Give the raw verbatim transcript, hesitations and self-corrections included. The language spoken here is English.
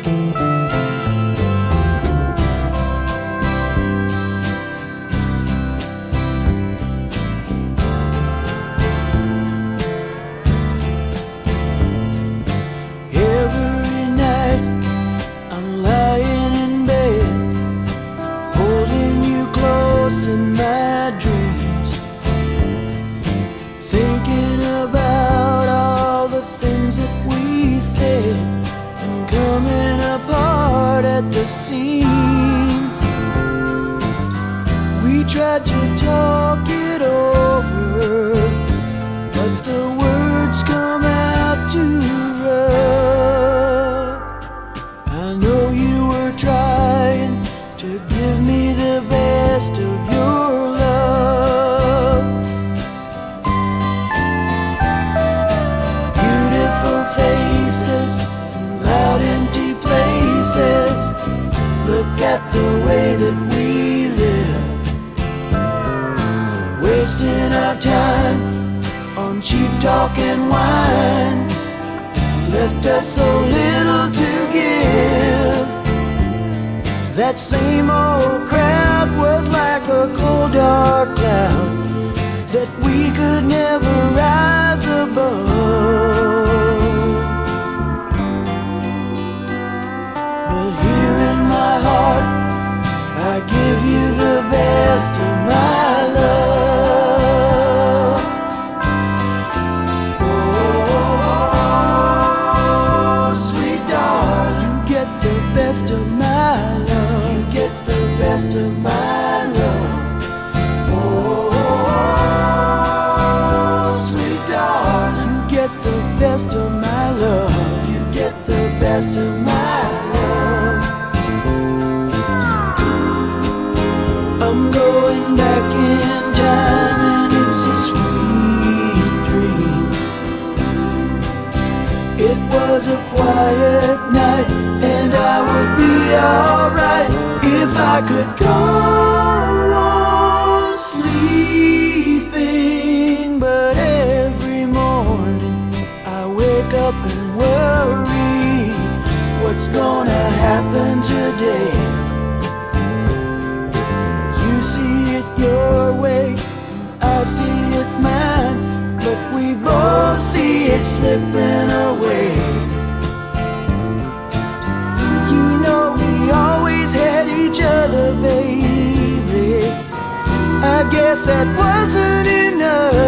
In my dreams, thinking about all the things that we said and coming apart at the seams. We tried to talk it over, but the words come out too rough. I know you were trying to give me the best of your love. Beautiful faces and loud empty places. Look at the way that we live, wasting our time on cheap talk and wine. Left us so little to give. That same old crowd was like a cold dark cloud that we could never rise above. But here in my heart, I give you the best of my love. Oh, sweet darling, you get the best of my love. Best of my love. Oh, sweet darling, you get the best of my love. You get the best of my love. I'm going back in time and it's a sweet dream. It was a quiet night and I would be alright if I could go on sleeping. But every morning I wake up and worry what's gonna happen today. You see it your way, I see it mine, but we both see it slipping away. You know we always had each other, baby. I guess that wasn't enough.